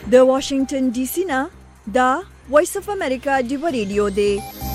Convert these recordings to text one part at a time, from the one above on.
د واشنگټن ډي سي نه دا وایس اف امریکا ډیو ریډیو دی.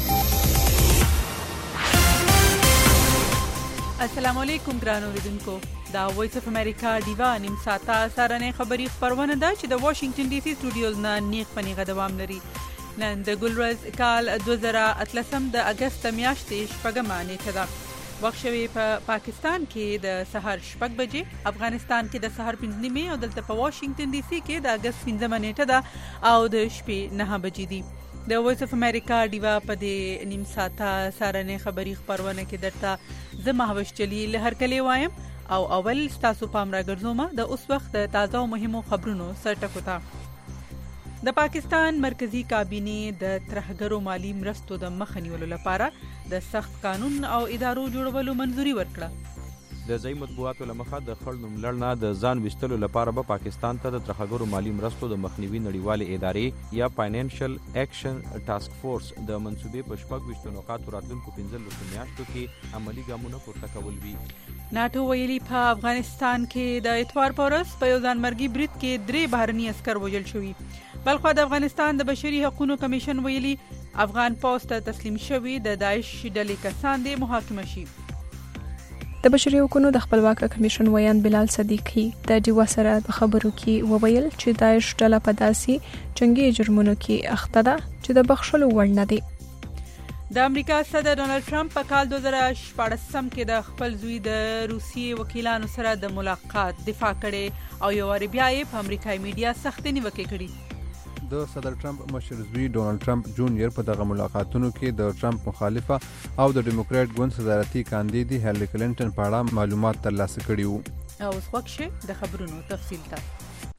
السلام علیکم ګرانو اوریدونکو، دا وایس اف امریکا ډیوا نیم ساعته سارنې خبری خبرونه ده چې د واشنگټن ډي سي سټوډیوز نه نیغ پنیغه دوام لري. نن د ګلورز کال 2013 د اگست میاشتې شپږمه نیټه ده. وخت شوی په پاکستان کې د سحر 6 بجې، افغانستان کې د سحر 5 نیمه او دلته په واشنگټن ډي سي کې د اگست 15 نیټه ده او د شپې 9 بجې دي. د وایس اف امریکا ډیوا په دې نیم ساعته سارنې خبری خبرونه کې درته زه مهوش چلی لهر کلی وایم او اول تاسو پام راګرځوم د اوس وخت د تازه او مهمو خبرونو سرټکو ته. د پاکستان مرکزی کابینه د ترهګرو مالی مرستو د مخ نیولو لپاره د سخت قانون او ادارو جوړولو منځوري ورکړه. د ځای مطبوعاتو لمخه د خړ نوملړ د ځان وستلو لپاره به پاکستان ته د ترهګرو مالی مرستو د مخنیوي نړیوالې ادارې یا فاینانشل اکشن ټاسک فورس د منسوبې په 26 نقاط راتلونکو 15 میاشتو کې عملی ګامونه پورته کول وی. ناتو ویلي په افغانستان کې د اتوار په ورځ په یو ځانمرګي برید کې 3 بهرني عسكر وژل شوي. بلخو د افغانستان د بشري حقوقو کمیشن ویلي افغان پوسټ ته تسلیم شوی د داعش ډلې کسان د محاکمه شي. د بشري حقوقو د خپلواک کمیشن ویان بلال صدیقی د ډیوا سره په خبرو کې وویل چې داعش ډله په داسي جنگي جرمونو کې اخته ده چې د بخښلو وړ نه دي. د امریکا صدر ډونالد ټرمپ په کال 2014 کې د خپل زوی د روسیې وکیلانو سره د ملاقات دفاع کړي او یو واری بیا یې په امریکایي میډیا سخت نیوکې کړي. د صدر ټرمپ مشر زوی ډونالد ټرمپ جونیئر په دغه ملاقاتونو کې د ټرمپ مخالفه او د ډیموکرات ګوند صدارتي کاندیدې هیلری کلینټن په اړه معلومات ترلاسه کړي وو. او اوس وخت شي د خبرونو تفصیل ته.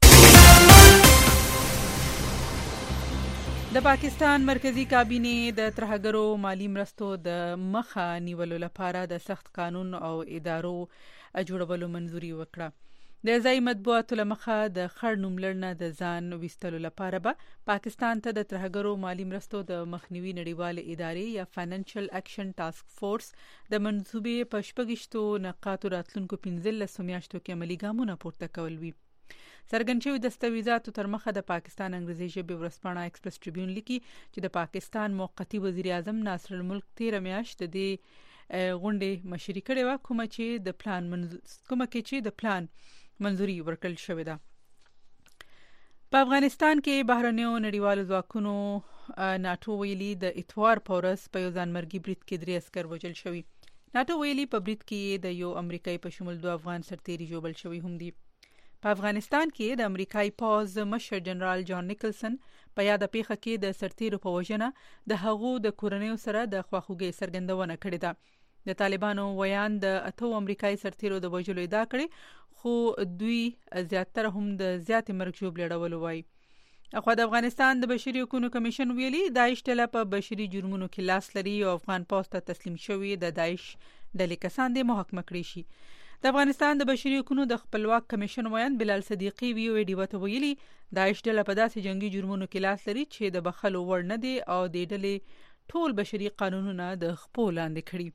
د پاکستان مرکزی کابینه د ترهګرو مالی مرستو د مخه نیولو لپاره د سخت قانون او ادارو جوړولو منځوري وکړه. د ځای مطبوعاتو لمخه د خړ نوملړ نه د ځان وستلو لپاره به پاکستان ته د ترهګرو مالی مرستو د مخنیوي نړیوالې ادارې یا فاینانشل اکشن ټاسک فورس د منسوبې په 26 نقاط راتلونکو 15 میاشتو کې عملی ګامونه پورته کول وی. څرګند شوي دستاویزاتو تر مخه د پاکستان انګریزي ژبې ورځپاڼه ایکسپریس ټریبیون لیکي چې د پاکستان موقتی وزیر اعظم ناصر الملک 13 میاشت د غونډې مشري کړې و کومه چې د پلان منځوري ورکړل شوې ده. په افغانستان کې بهرنیو نړیوالو ځواکونو ناتو ویلي د اتوار په ورځ په یو ځانمرګي برید کې 3 عسكر وژل شوي. ناتو ویلي په برید کې د یو امریکایي په شمول 2 افغان سرتیري ژوبل شوي هم دي. په افغانستان کې د امریکایي پوز مشر جنرال جان نیکلسن په یاد پیښه کې د سرتیرو په وژنه د هغو د کورنیو سره د خواخوږۍ څرګندونه کړې ده. د طالبانو ویان د 8 امریکایي سرتیرو د وژلو ادعا کړې، خو دوی زیاتره هم د زیات مرګ ژوبل ډول وایي. اخو د افغانستان د بشري حقوقو کمیشن ویلي داعش ډله په بشري جرمونو کې لاس لري او افغان پوسټ ته تسلیم شوی د داعش ډلې کسان د محاکمه کړي شي. د افغانستان د بشري حقوقو د خپلواک کمیشن ویان بلال صدیقی ویډیو ته ویلي داعش ډله په داسې جنگي جرمونو کې لاس لري چې د بخښلو وړ نه دي او د ډلې ټول بشري قانونونه د خپل لاندې کړي.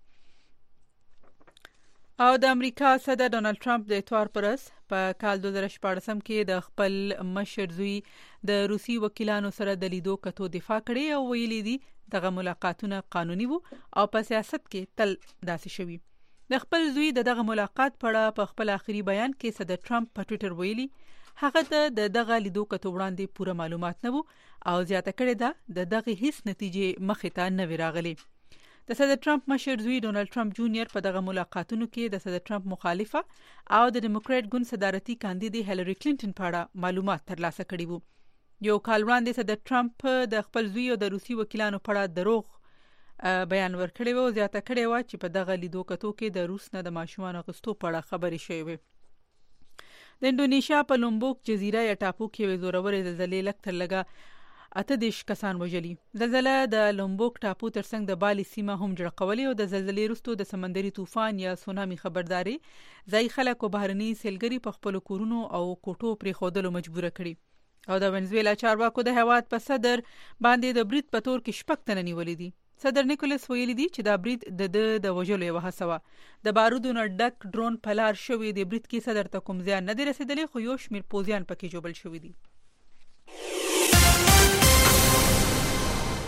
او د امریکا صدر ډونالد ټرمپ د اتوار پر ورځ په کال 2014 کې د خپل مشر زوی د روسي وکیلانو سره د لیدو کتو دفاع کړي او ویلي دي دغه ملاقاتونه قانوني وو او په سیاست کې تل داسې شوي. د خپل زوی دغه ملاقات په خپل آخري بیان کې صدر ټرمپ په ټوئیټر ویلي هغه ته دغه لیدو کتو وړاندې پوره معلومات نه وو او زیاته کړې ده دغه هیڅ نتیجې مخې ته نه راغلي. د صدر ټرمپ مشر زوی ډونالد ټرمپ جونیئر په دغه ملاقاتونو کې د صدر ټرمپ مخالفه او د ډیموکرات ګوند صدارتي کاندیدې هیلری کلینټن په اړه معلومات ترلاسه کړي وو. یو کال وړاندې صدر ټرمپ د خپل زوی او د روسي وکیلانو په اړه دروغ بیان ورکړی و او زیاته کړی و چې په دغه لیدو کتو کې د روس نه د ماشومان غوښتو په اړه خبرې شوې وي. د انډونیشیا په لومبوک جزیره یا ټاپو کې زورورې زلزلې لکتر لګه 18 کسان وژلي. زلزله د لومبوک ټاپو ترڅنګ د بالي سیمه هم جوړولې او د زلزلې وروسته د سمندري طوفان یا سونامي خبرداري ځای خلک او بهرني سیلګري په خپل کورونو او کوټو پرې خودلو مجبور کړي. او د ونزویلا چارواکو د هیواد په صدر باندې د برید په تور کې 6 تنه نیولې دي. صدر نیکولس ویلي دي چې دا برید د وژلو یو هڅه وه. د بارودو نه ډک ډرون په لار شوی د برید کې صدر ته کوم زیان نه دی رسیدلی خو یو شمېر پوځیان پکې ژوبل شوي دي.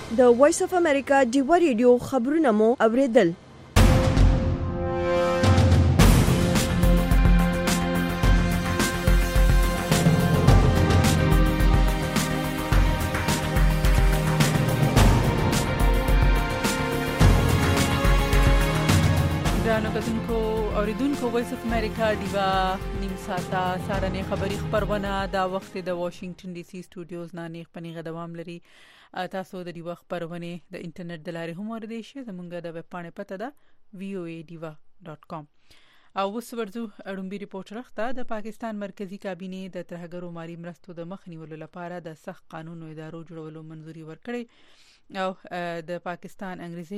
د وایس اف امریکا ډیوا ریډیو خبرونه مو اوریدل. اوریدونکو وایس اف امریکا دیوا نیم ساعته سارنې خبری خبرونه دا وخت د واشنگټن ډي سي سټوډیوز نه نیغ پنیغه دوام لري. تاسو د دیوا خبرونه د انټرنیټ د لارې هم اوریدئ شئ. زموږ د ویب پاڼې پته ده voadiva.com. او اوس ورځو اړومبي ریپورټ راخته د پاکستان مرکزی کابینه د ترهګرو مالی مرستو د مخنیولو لپاره د سخت قانون او ادارو جوړولو منځوري ورکړي. او د پاکستان انګریزي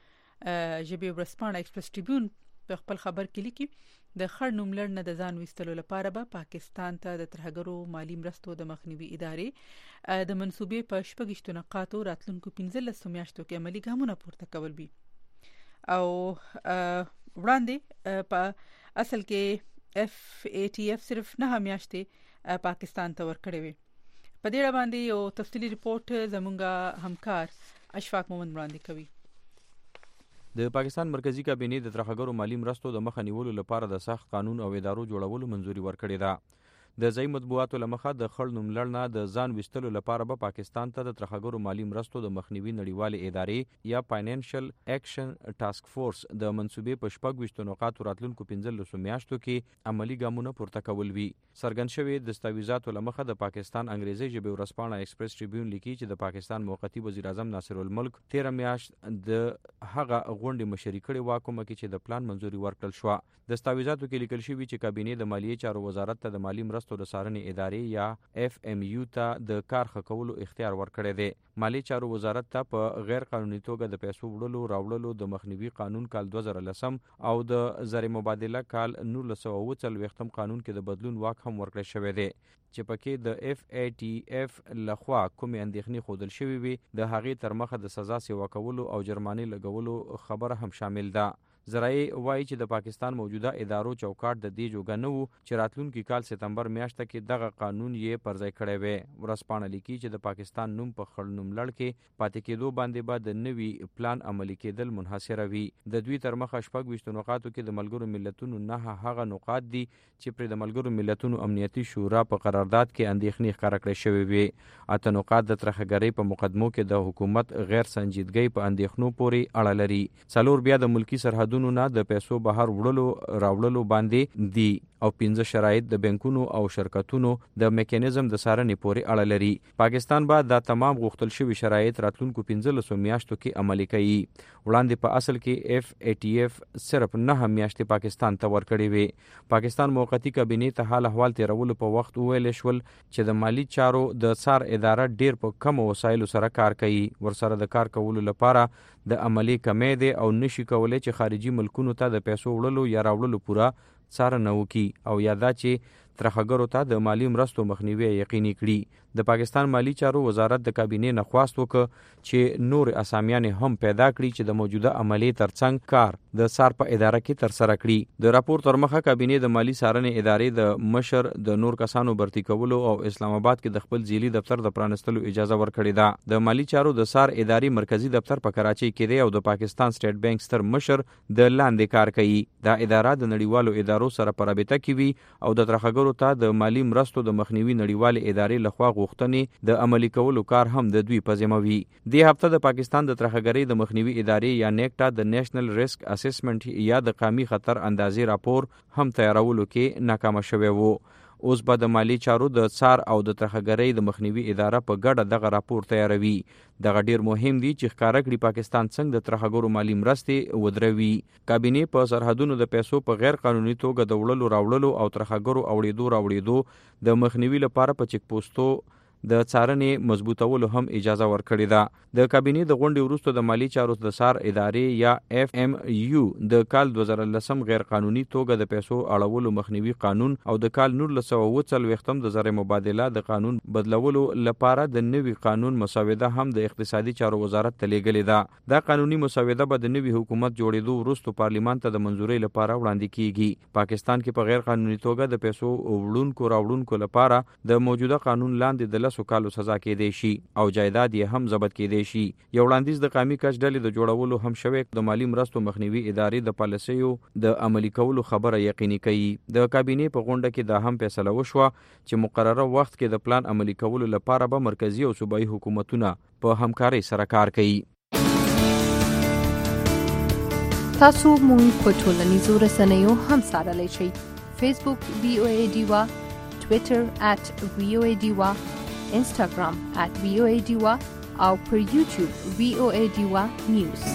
ژبه ورسپانه ایکسپریس ټریبیون په خپل خبر کې لیکي د خړ نوم لړنه د ځان وستلو لپاره به پاکستان ته د ترهګرو مالی مرستو د مخنیوي ادارې د منسوبې په شپږشتو نقاطو راتلونکو 15 میاشتو کې عملی ګامونه پورته کول وي. او وړاندې په اصل کې FATF صرف 9 میاشتې پاکستان ته ورکړې وي. په دې اړه باندې یو تفصیلی ریپورت زموږ همکار اشفاق محمد وړاندې کوي. د پاکستان مرکزی کابینه د ترهګرو مالی مرستو د مخه نیولو لپاره د سخت قانون او ادارو جوړولو منځوري ورکړې ده. د ځای مطبوعاتو لمخه د خړ نوم لړنه د ځان وستلو لپاره به پاکستان ته د ترهګرو مالی مرستو د مخنیوي نړیوالې ادارې یا فاینانشل اکشن ټاسک فورس د منسوبې په شپږ نقاطو راتلونکو 15 میاشتو کې عملی ګامونه پورته کول وی. څرګند شوی دستاویزاتو لمخه د پاکستان انګریزي ژبه ورسپانه ایکسپریس ټریبیون لیکي چې د پاکستان موقتی وزیر اعظم ناصر الملک 13 میاشت د هغه غونډې مشري کړې واکومه کې چې د پلان منځوري ورکړل شو. دستاویزاتو کې لیکل شوی چې کابینه د مالیې چارو وزارت ته د مالی مرستو د څارنې ادارې یا FMU ته د کار ښه کولو اختیار ورکړی دی. مالی چارو وزارت ته په غیر قانوني توګه د پیسو وړلو راوړلو د مخنیوي قانون کال 2010 او د زر مبادله کال 1940 قانون کې د بدلون واک هم ورکړی شوی دی چې پکې د FATF لخوا کومې اندېښنې ښودل شوې وي د هغې تر مخه د سزا سیوا کولو او جرمانې لګولو خبره هم شامل ده. زرای وایي چې د پاکستان موجوده ادارو چوکاټ د دې جوګه نه وو چې راتلونکي کال سپتمبر میاشته کې دغه قانون یې پرځای کړی وي. ورسپانه لیکي چې د پاکستان نوم په خړ نوم لړ کې پاتې کېدو باندې به د نوي پلان عملي کېدل منحصره وي. د دوی تر مخه 26 نقاطو کې د ملګرو ملتونو نه هغه نقاط دي چې پر د ملګرو ملتونو امنیتي شورا په قرارداد کې اندېښنې ښکاره کړې شوې وي. اته نقاط د ترهګرۍ په مقدمو کې د حکومت غیر سنجیدګۍ په اندېښنو پورې اړه لري. څلور بیا د ملکی سرحدونو نه د پیسو بهر وړلو راوړلو باندې دي او 15 شرایط د بانکونو او شرکتونو د میکانیزم د څارنې پورې اړه لري. پاکستان به دا تمام غوښتل شوی شرایط راتلونکو 15 میاشتو کې عملي کوي. وړاندې په اصل کې FATF صرف 9 میاشتې پاکستان ته ورکړې وي. پاکستان موقتی کابینه ته حال احوال تیرولو په وخت ویل شول چې د مالی چارو د څار اداره ډیر په کم وسایلو سره کار کوي. ورسره د کار کولو لپاره د عملی کمې دي او نشي کولای چې خارجي ملکونو ته د پیسو وړلو یا راوړلو پورا څارنه وکړي او یادا چې ترهګرو ته د مالی مرستو مخنیوي یقیني کړي. د پاکستان مالی چارو وزارت د کابینې نه خواست وکړ چې نور اسامیان هم پیدا کړي چې د موجوده عملی ترڅنګ کار د سار په اداره کې تر سره کړي. د راپور تر مخه کابینې د مالی څارنې ادارې د مشر د نور کسانو برتی کولو او اسلام آباد کې د خپل ځیلی دفتر د پرانستلو اجازه ورکړې ده. د مالی چارو د سار ادارې مرکزی دفتر په کراچۍ کې دی او د پاکستان سټیټ بانک ستر مشر د لاندې کار کوي. دا اداره د نړیوالو ادارو سره په رابطه کې وي او د ترهګرو ته د مالی مرستو د مخنیوي نړیوالې ادارې لخوا غوښتنې د عملی کولو کار هم د دوی په ذمه وي. دې هفته د پاکستان د ترهګرۍ د مخنیوي ادارې یا نیکټا د نېشنل ریسک اسسمنټ یا د قومي خطر اندازې راپور هم تیارولو کې ناکام شوی وو. اوس به د مالی چارو د څار او د ترهګرۍ د مخنیوي اداره په ګډه دغه راپور تیاروي. دغه ډیر مهم دی چې ښکارا کړي پاکستان څنګه د ترهګرو مالی مرستې ودروي. کابینه په سرحدونو د پیسو په غیر قانوني توګه د وړلو راوړلو او ترهګرو اوړېدو د مخنیوي لپاره په چک پوسټو د څارنې مضبوطولو هم اجازه ورکړې ده. د کابینې د غونډې وروسته د مالی چارو د سار ادارې یا FMU د کال 2010 غیر قانوني توګه د پیسو اړولو مخنیوي قانون او د کال 1940 د زر مبادله د قانون بدلولو لپاره د نوي قانون مسوده هم د اقتصادي چارو وزارت ته لیږلې ده. دا قانوني مسوده به د نوي حکومت جوړېدو وروسته پارلیمان ته د منځورۍ لپاره وړاندې کیږي. پاکستان کې په غیر قانوني توګه د پیسو وړونکو راوړونکو لپاره د موجوده قانون لاندې د 15 کالو سزا کېدی شي او جایداد یې هم ضبط کېدی شي. یو وړاندیز د قومي کچ ډلې د جوړولو هم شوی د مالی مرستو مخنیوي ادارې د پالیسیو د عملي کولو خبره یقیني کوي. د کابینې په غونډه کې دا هم فیصله وشوه چې مقرره وخت کې د پلان عملي کولو لپاره به مرکزی او صوبایي حکومتونه په همکارۍ سره کار کوي. تاسو مونږ په ټولنیزو رسنیو هم څارلی شئ. فیسبوک VOA ډیوا، ټویټر @VOA ډیوا، انسټاګرام @VOA ډیوا او پر یوټیوب VOA ډیوا نیوز.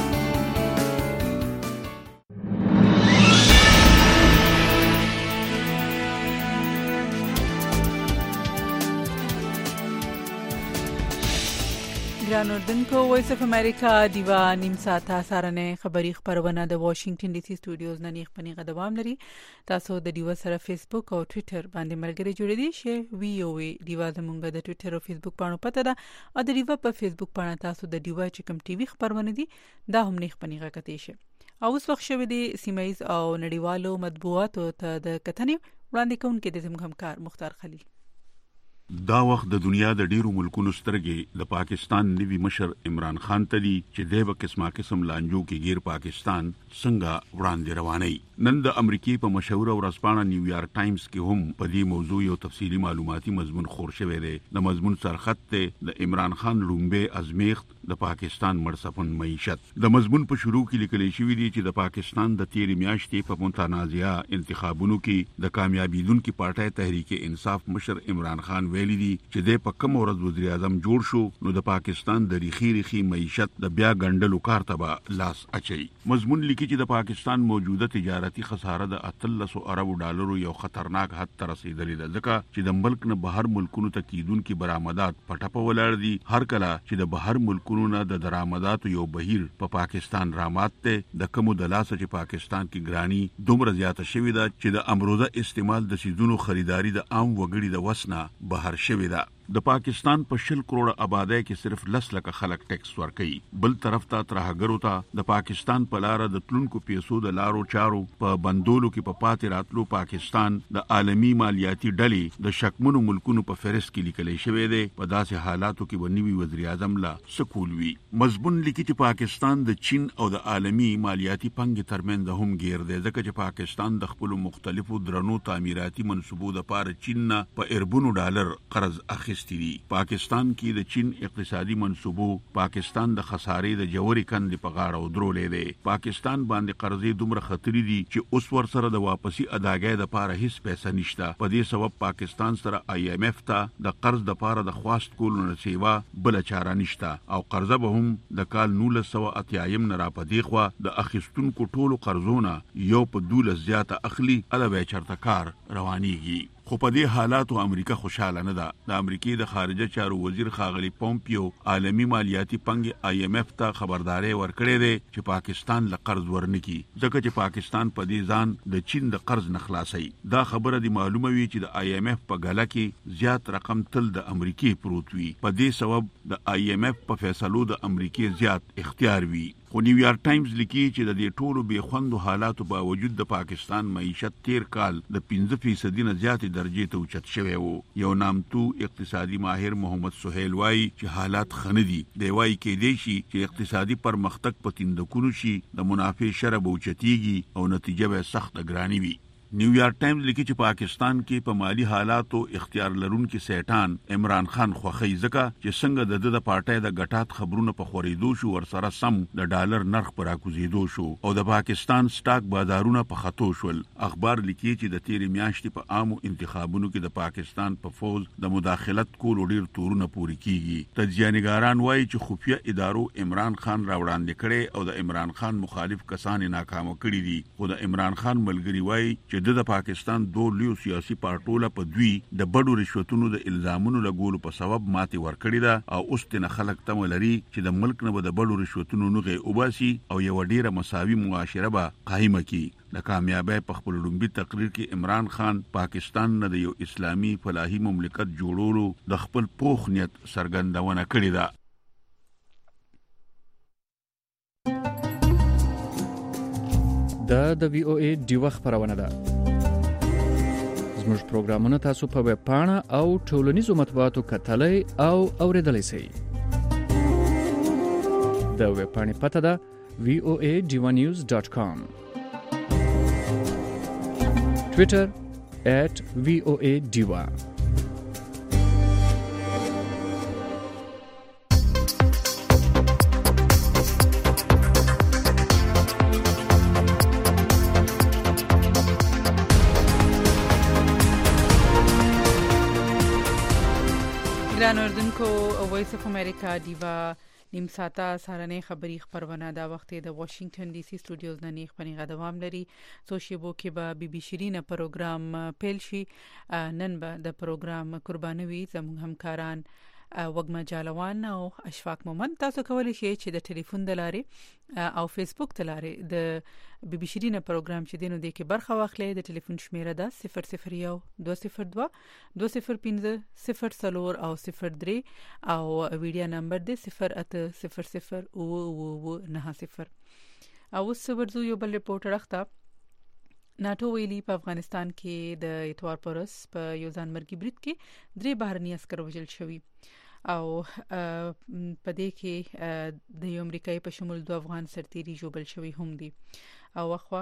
ګران اردوونکو، وایس اف امریکا دیوا نیم ساعته سارنه خبری خبرونه د واشنگټن ډي سي سټوډیوز نه نیغ پنیغه دوام لري. تاسو د دیوا سره فیسبوک او ټویټر باندې مرګري جوړې دي چې VOA دیوا زمونږ د ټویټر او فیسبوک باندې پته ده او د دیوا په فیسبوک باندې تاسو د دیوا چکم ټي وي خبرونه دي دا هم نیغ پنیغه کتئ شي. او اوس وخت شوه د سیمایز او نړیوالو مطبوعاتو ته د کتنې وړاندې کوونکې د زموږ همکار مختار خلیل. دا وخت د دنیا د ډیرو ملکونو سترګې د پاکستان نوي مشر عمران خان ته دي چې دی به قسم لانجو کې غیر پاکستان څنګه وړاندې رواني. نن د امریکای په مشهور ورځپاڼه نیویارک ټایمز کې هم په دې موضوع یو تفصیلی معلوماتي مضمون خور شوی دی. د مضمون سرخط ته د عمران خان لومبه ازمیخت د پاکستان مرسپن معیشت. د مضمون په شروع کې لیکل شوی دی چې د پاکستان د تیر میاشتې په متنازعه انتخابونو کې د کامیابیدونکو پارټۍ تحریک انصاف مشر عمران خان ویلي دي چې د په کوم ورځ وزیر اعظم جوړ شو نو د پاکستان د ریخي معیشت د بیا ګندلو کار ته به لاس اچي. مضمون لیکي چې د پاکستان موجوده تجارتي خساره د 13 ارب ډالرو یو خطرناک حد ته رسیدلې ده، ځکه چې د ملک نه بهر ملکونو ته کیدونکو برآمدات پټه ولاړ دي. هر کله چې د بهر ملکونو نه د درآمداتو یو بهیر په پاکستان رامات ته د کومو د لاسه چې پاکستان کې ګرانی دومره زیاته شوې ده چې د امروزه استعمال د سیزونو خریداري د عام وګړي د وسنه بهر شوې ده. د پاکستان په 100 کروڑ آبادی کې صرف 10 لک خلک ټیکس ورکوي. بل طرف ته ترهګرو ته د پاکستان په لار د تلونکو پیسو د لارو چارو په بندولو کې په پاتې راتلو پاکستان د عالمی مالیاتي ډلې د شکمنو ملکونو په فهرست کې لیکل شوی دی. په داسې حالاتو کې ونیوي وزیر اعظم لا سکول وی. مضمون لیکي چې پاکستان د چین او د عالمی مالیاتي پنګ ترمنځ هم غیر دی، ځکه چې پاکستان د خپل مختلفو درنو تعمیراتي منصوبو لپاره چین نه په اربونو ډالر قرض اخیستی دي. پاکستان کې د چین اقتصادي منصوبو پاکستان د خسارې د جوړې کندې په غاړه ودرولې دي. پاکستان باندې قرضې دومره خطرې دي چې اوس ور سره د واپسی اداګۍ د پاره هیڅ پیسې نشته. په دې سبب پاکستان سره IMF ته د قرض د پاره د خواست کولو نه سیوا بل چاره نشته او قرضه به هم د کال 1980 نه را پدې خو د اخیستونکو ټولو قرضونه یو په 12 زیاته اخلي علاوه چرته کار روانيږي. خو په دې حالاتو امریکا خوشاله نه ده. د امریکای د خارجه چارو وزیر خاغلی پومپیو عالمی مالیاتي پنګ IMF ته خبرداري ورکړې ده چې پاکستان له قرض ورنکي، ځکه چې پاکستان په دې ځان د چین د قرض نه خلاصي. دا خبره دی معلومه وی چې د IMF په غلا کې زیات رقم تل د امریکای پروت وي. په دې سبب د IMF په فیصلو د امریکای زیات اختیار وي. خو نیویارک ټایمز لیکي چې د دې ټولو بې خوندو حالاتو باوجود د پاکستان معیشت تیر کال د 5% نه زیاتې درجې ته اوچت شوی وو. یو نامتو اقتصادي ماهر محمد سهیل وایي چې حالات ښه دي. دی وایي کېدای شي چې اقتصادي پرمختګ په تیندکونو شي، د منافع شره به اوچتیږي او نتیجه به سخت ګرانی وي. نیویارک ټایمز لیکي چې پاکستان کې په مالی حالاتو اختیار لرونکي سیټان عمران خان خوخی، ځکه چې څنګه د پارټۍ د غټات خبرونه په خورېدو شو ورسره سم د ډالر نرخ پر راکوزیدو شو او د پاکستان سٹاک بازارونه په خطو شول. اخبار لیکي چې د تیر میاشتې په عامو انتخابونو کې د پاکستان په فوز د مداخلت کولو ډیر تورونه پوري کیږي. تجزیه‌نګاران وایي چې خفیه ادارو عمران خان راوړاندې کړي او د عمران خان مخالف کسان ناکام کړي دي. خو د عمران خان ملګری وایي چې د پاکستان دوه لوی سیاسي پارټوله په دوی د بډو رشوتونو د الزامونو لګولو په سبب ماتي ورکړی ده او اوس تنه خلک تم لري چې د ملک نه به د بډو رشوتونو نغې اوباسي او یو ډیره مساوي معاشره به قائمه کی. د کامیابی په خپل لومبي تقریر کې عمران خان پاکستان نه د یو اسلامي فلاحي مملکت جوړولو د خپل پوخ نیت څرګندونه کړې ده. د VOA ډیوه خبرونه ده. زموږ پروګرامونه تاسو په ویب پاڼه او ټولنیزو مطبوعاتو کتلای او اوریدلای شئ. د ویب پاڼې پته ده voadivanews.com. Twitter @voadiva. ګران اردوونکو، وایس اف امریکا دیوا نیم ساعته سهارنۍ خبری خبرونه دا وخت د واشنگټن ډي سي سټوډیوز نه نیغ پنیغه دوام لري. سو شیبو کې به بي بي شیرینه پروګرام پیل شي. نن به د پروګرام قربانوي زموږ همکاران وګما جالوان او اشفاق مومن. تاسو کولی شئ چې د ټلیفون د لارې او فیسبوک د لارې د بي بي شیرینه پروګرام چې دینو د کې برخه واخلئ. د ټلیفون شمیره ده 001 202 205 04 او 03 او ویډیو نمبر ده 0800090. او ورځو یو بل ریپورت راخته. ناتو ویلي په افغانستان کې د اتوار پرس په یو ځانمرګي برید کې 3 بهرني عسكر وژل شوي او په دې کې د امریکای په شمول 2 افغان سرتیري جوړل شوي هم دي. او واخوا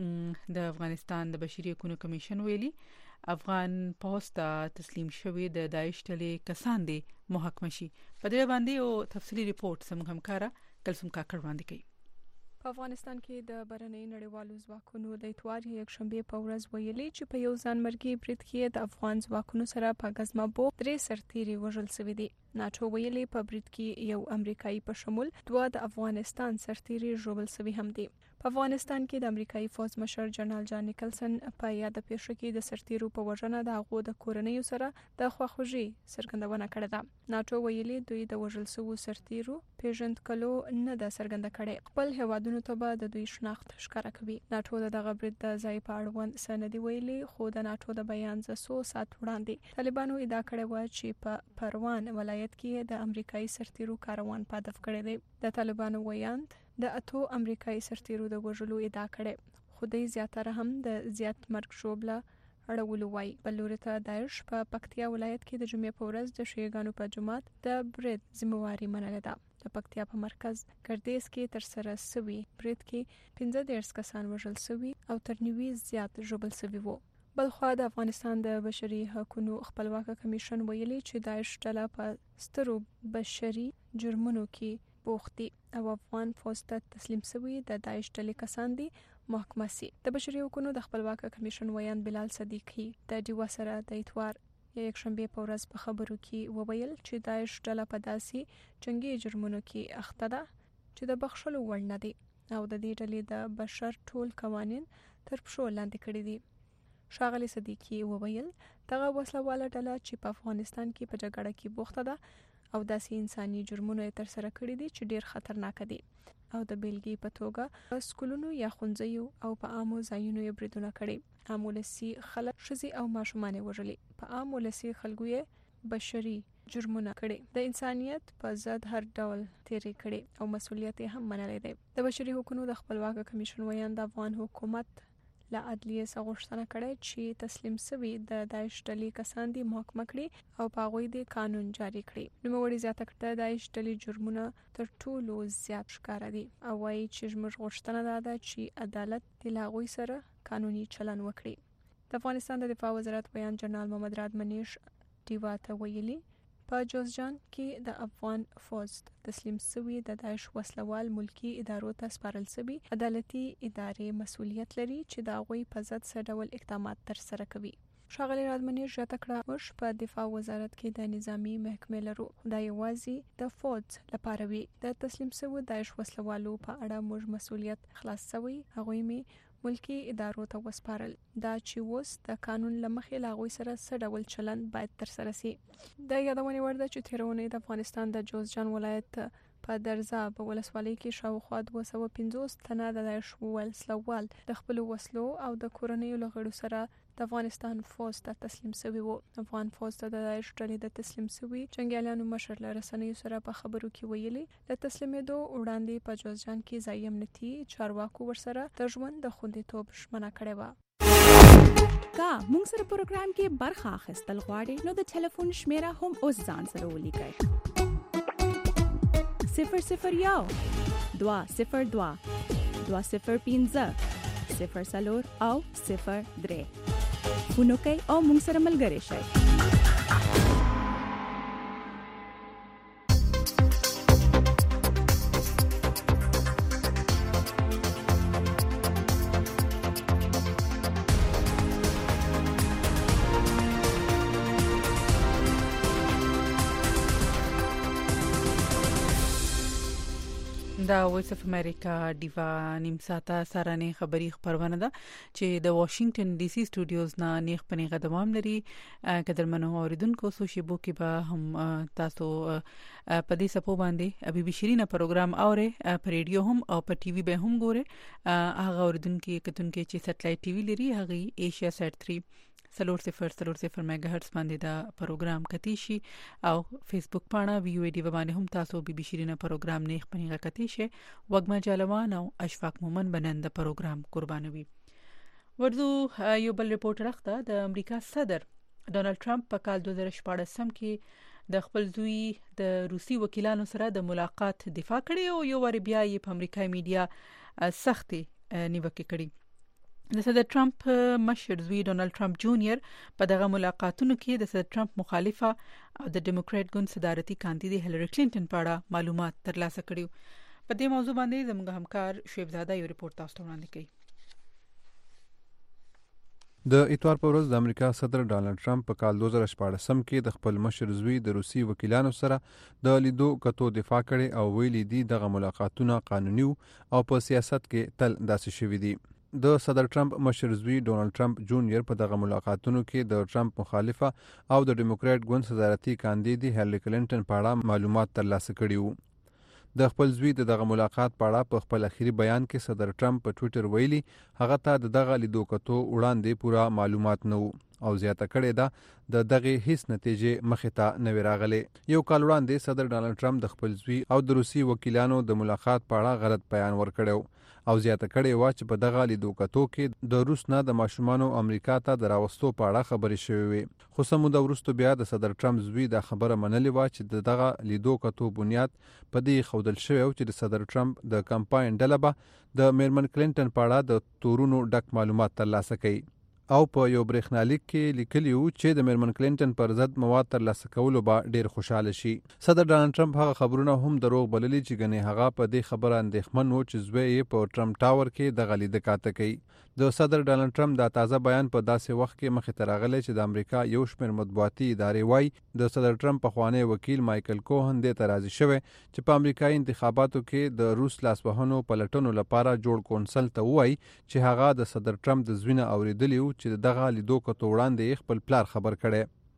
د افغانستان د بشري حقوقو کمیشن ویلي افغان پوسټ تسلیم شوی د داعش ډلې کسان دي محاکمه شي. په دې باندې او تفصیلی ریپورت سم همکارا کلسم کاکړ باندې کوي. په افغانستان کې د بهرنۍ نړیوالو ځواکونو د اتوار یکشنبه په ورځ ویلي چې په یو ځانمرګي برید کې د افغان ځواکونو سره په غزمابو 3 سرتیري وژل شوي دي. ناتو ویلي په برید کې یو امریکایي په شمول 2 د افغانستان سرتیري ژوبل شوي هم دي. په افغانستان کې د امریکایي فوج مشر جنرال جان نیکلسن په یاد پیښه کې د سرتیرو په وژنه د هغو د کورنیو سره د خواخوږي څرګندونه کړې ده. ناتو ویلي دوی د وژل شوو سرتیرو پیژند کلو نه د څرګنده کړي. خپل هوادونو ته به د دوی شناخت ښکاره کوي. ناتو دغه برید د ځای په اړوند سندي ویلي خو د ناتو د بیان څخه 100 ساعت وړاندې طالبانو ادعا کړې و چې په پروان ولایت کې د امریکایي سرتیرو کاروان په هدف کړی دی. د طالبانو ویاند د 8 امریکایي سرتیرو د وژلو ادعا کړې، خو د زیاتره هم د زیات مرګ شوبله اړولو وای. بلوري ته داعش په پکتیا ولایت کې د جمعې په ورځ د شیعاګانو په جماعت د برید ذمہواری منلې ده. د پکتیا په مرکز ګردیز کې تر سره سوي برید کې 15 کسان وژل شوي او تر 90 زیات ژوبل شوي وو. بلخوا د افغانستان د بشري حقوقو خپلواکه کمیشن ویلي چې داعش ډله په سترو بشري جرمونو کې بوخت دي او افغان فوج ته تسلیم شوی د داعش ډلې کسان دي محاکمه شي. د بشري حقوقو د خپلواکه کمیشن ویان بلال صدیقی د ډیوا سره د اتوار یکشنبه په ورځ په خبرو کې وویل چې داعش ډله په داسي جنگي جرمونو کې اخته ده چې د بخښلو وړ نه دي او د دې ډلې د بشر ټول قوانين تر پښو لاندې کړي دي. ښاغلي صدیقی وویل دغه وسلواله ډله چې په افغانستان کې په جګړه کې بوخته ده او داسې انساني جرمونه تر سره کړي دي چې ډیر خطرناک دي او د بیلګې په توګه سکولونو یا ښوونځیو او په عامو ځایونو یې بریدونه کړي. عامولسي خلک ښځې او ماشومان وژلي. په عامولسي خلکو یې بشري جرمونه کړي، د انسانيت په ضد هر ډول تیری کړي او مسؤلیت هم منلې ده. د بشري حقوقو د خپلواکه کمیشن ویان د افغان حکومت له عدلیه څخه غوښتنه کړې چې تسلیم شوي د داعش ډلې کسان دي محاکمه کړي او په هغوی د قانون جاری کړي. نوموړي زیاته کړه د داعش ډلې جرمونه تر ټولو زیات ښکاره دي او وايي چې زموږ غوښتنه ده چې عدالت د هغوی سره قانوني چلن وکړي. د افغانستان د دفاع وزارت بیان جنرال محمد راد منیش دیوا ته ویلي په جوزجان کې د افغان فوج تسلیم شوی د داعش وسلوال ملکی ادارو ته سپارل شوی عدالتي ادارې مسؤلیت لري چې د هغوی په ضد څه ډول اقدامات تر سره کوي. ښاغلي رادمنیر ژته کړه موږ په دفاع وزارت کې د نظامی محکمې لرو، دا یوازې د فوج لپاره وي. د تسلیم شوی داعش وسلوالو په اړه موږ مسؤلیت خلاص شوی، هغوی می ملکی ادارو ته وسپارل. دا چې اوس د قانون لمخې لاغوي سره څه ډول چلند باید تر سره شي. د یادونې وړ ده چې تیرونې د افغانستان د جوزجان ولایت په درزا په ولسوالۍ کې شاوخوا 250 تنه د داعش وسلوال د خپل وسلو او د کورنیو لغړو سره د افغانستان فوج ته تسلیم شوی وو. افغان فوج ته د داعش ډلې د تسلیم شوی جنگیالانو مشر له رسنیو سره په خبرو کې ویلي د تسلیمېدو وړاندې په جوزجان کې ځای امنیتي چارواکو ورسره د ژوند د خوندیتوب ژمنه کړې وه. کا مونږ سره پروګرام کې برخه اخیستل غواړئ نو د ټلیفون شمیره هم اوس ځان سره ولیکئ 001 202 205 04 او 03 فونو کوي او مونږ سره ملګري شئ. دا وایس اف امریکا دیوا نیم ساعته سارانه خبری خبرونه ده چې د واشنگټن ډي سي سټوډیوز نه نیغ پنیغه دوام لري. قدرمنو اوریدونکو سوشيبو کې به هم تاسو په دې سپو باندې بي بي شيرینه پروګرام اوري په ریډیو هم او په ټي وي به هم ګوره. هغه اوریدونکو کتونکو چې سټلایټ ټي وي لري هغه ایشیا سټ 3 0.0 میگا هرتز باندې دا پروګرام کتی شي او فیسبوک پاڼه وی او ای ډی باندې هم تاسو بي بي شيرینه پروګرام نه خپنیغه کتی شي. وګما جالوان او اشفاق مومن بنند پروګرام قربانوي. ورته یو بل ریپورت راخته د امریکا صدر ډونالد ټرمپ په کال 2014 کې د خپل زوی د روسي وکیلانو سره د ملاقات دفاع کړې او یو ور بیا یې په امریکایي میډیا سختي نیوکه کړې. د صدر ټرمپ مشر زوی ډونالد ټرمپ جونیئر په دغه ملاقاتونو کې د صدر ټرمپ مخالفه او د ډیموکرات ګوند صدارتي کاندید هیلری کلینټن په اړه معلومات ترلاسه کړي. په دې موضوع باندې زموږ همکار شعیب زاده یو ریپورت تاسو ته وړاندې کوي. د اتوار په ورځ د امریکا صدر ډونالد ټرمپ په کال 2014 کې د خپل مشر زوی د روسي وکیلانو سره د لیدو کتو دفاع کړي او ویلي دي دغه ملاقاتونه قانوني او په سیاست کې تل داسې شوي دي. د صدر ټرمپ مشر زوی ډونالد ټرمپ جونیئر په دغه ملاقاتونو کې د ټرمپ مخالفه او د ډیموکرات ګوند صدارتي کاندید هیلری کلینټن په اړه معلومات ترلاسه کړي وو. د خپل زوی دغه ملاقات په اړه په خپل اخیری بیان کې صدر ټرمپ په ټوئیټر ویلي هغه ته دغه لیدو کتو وړاندې پورا معلومات نه وو او زیاته کړې ده د دغه هیڅ نتیجې مخې ته نه راغلي. یو کال وړاندې صدر ډونالد ټرمپ د خپل زوی او د روسي وکیلانو د ملاقات په اړه غلط بیان ورکړو او زیاته کړې و چې په دغه لیدو کتو کې د روس نه د ماشومانو امریکا ته دراوستو په اړه خبرې شوې وي. خو سموده وروسته بیا د صدر ټرمپ زوی دا خبره منلې و چې دغه لیدو کتو بنیاد په دې خودل شوی او چې د صدر ټرمپ د کمپاین ډله به د میرمن کلینټن په اړه د تورونو ډک معلومات ترلاسه کړي او په یو برېښنالیک کې لیکلی و چې د میرمن کلینټن پر ضد مواد ترلاسه کولو به ډیر خوشاله شي. صدر ډونالد ټرمپ هغه خبرونه هم دروغ بللي چې ګنې هغه په دې خبره اندېښمن و چې زوی یې په ټرمپ ټاور کې د غلیده کاته کوي. د صدر ډونالد ټرمپ دا تازه بیان په داسې وخت کې مخې ته راغلی چې د امریکا یو شمېر مطبوعاتي ادارې وایي د صدر ټرمپ پخوانی وکیل مایکل کوهن دې ته راضي شوی چې په امریکایي انتخاباتو کې د روس لاسوهنو پلټنو لپاره جوړ کونسل ته وایي چې هغه د صدر ټرمپ د زوینه اوریدلی و چې دغه لیدو کتو وړاندې خپل پلار خبر کړي.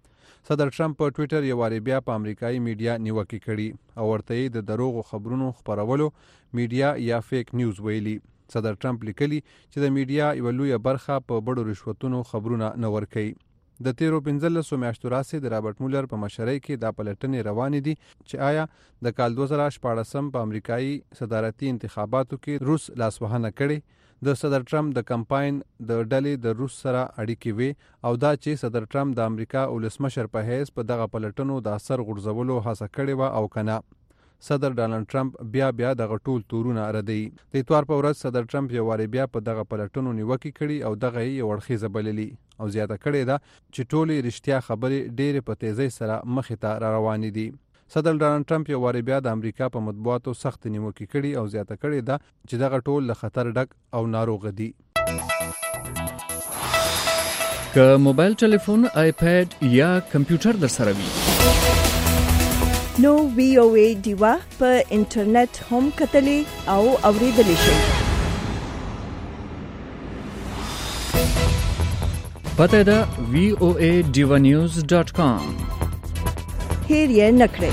صدر ټرمپ په ټوئیټر یو واری بیا په امریکایي میډیا نیوکه کړي او ورته د دروغو خبرونو خبرولو میډیا یا فیک نیوز ویلي. صدر ټرمپ لیکلي چې د میډیا یو لوی برخه په بډو رشوتونو خبرونه نه ورکوي. د تیرو 15 میاشتو راځي د رابرټ مولر په مشرۍ کې دا پلټنې روانې دي چې آیا د کال 2014 په امریکایي صدارتي انتخاباتو کې روس لاسوهنه کړي. د صدر ټرمپ د کمپاین د ډلې د روس سره اړیکې وي او دا چې صدر ټرمپ د امریکا ولسمشر په حیث په دغه پلټنو د اثر غورځولو هڅه کړې و او کنه. صدر ډونالد ټرمپ بیا دغه ټول تورونه ردی. د اتوار په ورځ صدر ټرمپ یو واری بیا په دغه پلټنو نیوکه کړي او دغه یې ورخیزه بللي او زیاته کړې ده چې ټولې رښتیا خبرې ډېرې په تیزۍ سره مخې ته روانې دي. صدر ډونالد ټرمپ یو واری بیا د امریکا په مطبوعاتو سخت نیوکه کړي او زیاته کړې ده چې دغه ټول له خطر ډک او ناروغ دي. که موبایل ټلیفون، آیپاد یا کمپیوټر در سره وي نو وی او ای دیوا په انټرنیټ هم کتلې او اوریدلې شي. پته ده voaDivanews.com. هیر یې نکړئ.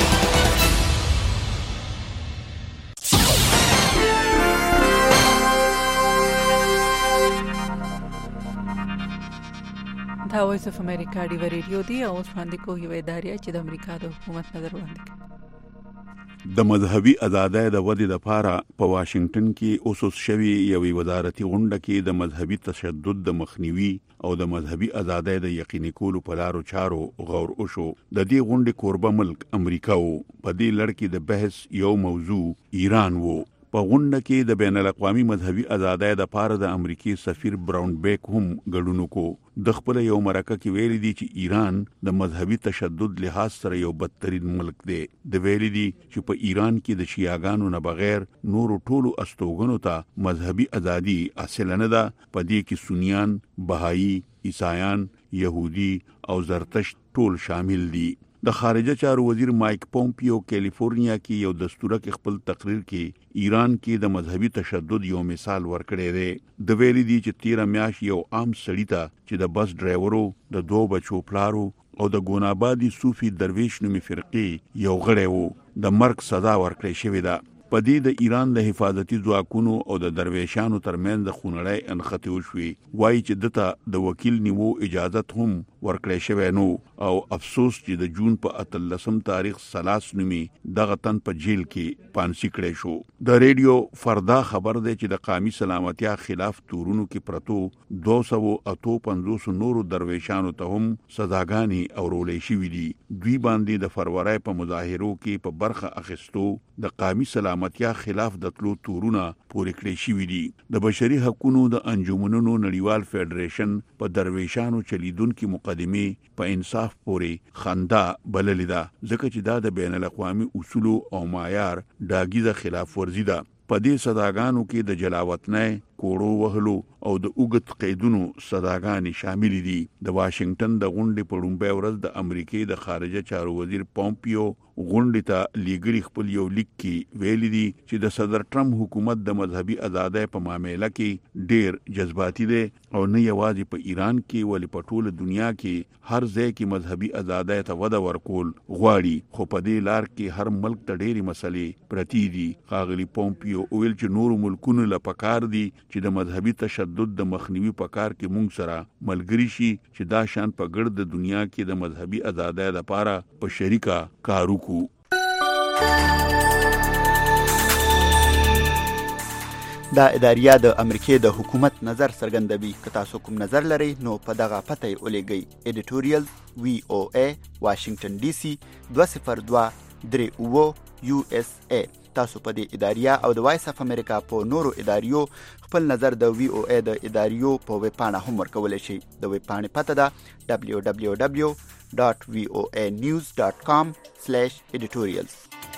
دا وایس اف امریکا دی ریډیو دی او اوس باندې کوی وې ادارې چې د امریکا د حکومت نظر وړاندې کوي. د مذهبي ازادۍ د ودې لپاره په واشنگټن کې اوسوس شوی یوې وزارتي غونډه کې د مذهبي تشدد د مخنیوي او د مذهبي ازادۍ د یقیني کولو په لارو چارو غور وشو. د دې غونډې کوربه ملک امریکا وو. په دې لړ کې د بحث یو موضوع ایران وو. په غونډه کې د بین الاقوامي مذهبي ازادۍ د پاره د امریکای سفیر براون بیک هم ګډون وکړ. د خپل یو مرکه کې ویلي دي چې ایران د مذهبي تشدد لحاظ سره یو بدترین ملک دی. د ویلي دي چې په ایران کې د شیعاګانو نه بغیر نورو ټولو استوګنو ته مذهبي ازادي حاصل نه ده. په دې کې سنیان، بهایی، عیسایان، يهودي او زرتشت ټول شامل دي. د خارجه چارو وزیر مایک پومپیو کیلیفورنیا کې یو دستوره کې خپل تقریر کې ایران کې د مذهبي تشدد یو مثال ورکړی دی. د ویلي دي چې 13 میاشت یو عام سړی ته چې د بس ډرایورو، د 2 بچو پلارو او د ګونابادي صوفي درویش نومي فرقې یو غړی وو د مرګ سزا ورکړې شوې ده. په دې د ایران د حفاظتي ځواکونو او د درویشانو ترمنځ د خونړۍ انخته وشوي. وایي چې دته د وکیل نیو اجازت هم ورکړې شوی نو او افسوس چې د جون په 18 تاریخ سلاس نومي دغه تن په جیل کې پانسی کړی شو. د ریډیو فردا خبر دی چې د قومي سلامتیا خلاف تورونو کې پرتو 258 نورو درویشانو ته هم سزاګانی او رولې شوې دي. دوی باندې د فروری په مظاهرو کې په برخه اخیستو د قومي سلامتیا خلاف د تلو تورونه پورې کړی شوې دي. د بشري حقوقو د انجمنونو نړیوال فدریشن په درویشانو چلیدونکو مقدمه په انصاف پورې خندا بللې ده، ځکه چې دا د بین الاقوامي اصولو او معیار ډاګیزه خلاف ورزي ده. په دې صداګانو کې د جلاوطنۍ، کوړو وهلو او د اوږد قیدونو صداګانې شامل دي. د واشنگټن د غونډې په لومړۍ ورځ د امریکای د خارجه چارو وزیر پومپیو غونډې ته لیګري خپل یو لیک کې ویلي دي چې د صدر ټرمپ حکومت د مذهبي ازادۍ په معاملې کې ډېر جذباتي دی او نه یوازې په ایران کې ولې په ټوله دنیا کې هر ځای کې مذهبي ازادۍ ته وده ورکول غواړي. خو په دې لار کې هر ملک ته ډېرې مسلې پرتې دي. ښاغلي پومپیو ویل چې نورو ملکونو له پکار دي چې د مذهبي تشدد د مخنیوي په کار کې مونږ سره ملګری شي چې دا شان په ګرد دنیا کې د مذهبي ازادۍ لپاره په شریکه کار وکړو. دا اداریه د امریکای د حکومت نظر څرګندوي. که تاسو کوم نظر لرئ نو په دغه پته یې ولېږئ. ایډیټوریال VOA واشنگټن DC 20238 USA. تاسو په دې اداریه او د وایس اف امریکا په نورو اداریو خپل نظر د VOA د اداریو په ویب پاڼه هم ورکولی شئ. د ویب پاڼې پته ده www.voanews.com/editorials.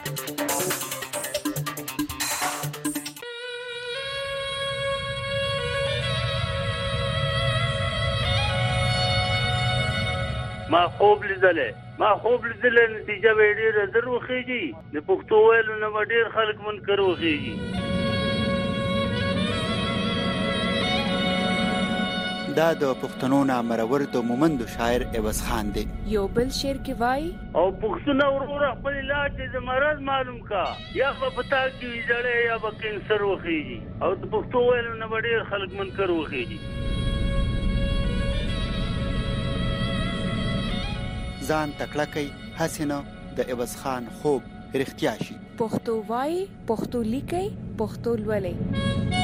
ما خوب لیدلې نتیجه به ډېره زر وخیږي. د پښتو ویلو نه به ډېر خلک منکر وخیږي. دا د پښتنو نامرور د مومندو شاعر عوض خان دی. یو بل شعر کې وای او پښتنو ورور خپل علاج د مرض معلوم کا یا په پتا کې ویځړې یا به کینسر وخیږي او د پښتو ویلو نه به ډېر خلک منکر وخیږي. ځان تکړه کوي هسې نه د عوض خان خوب رښتیا شي. پښتو وای، پښتو لیکي، پښتو لولئ.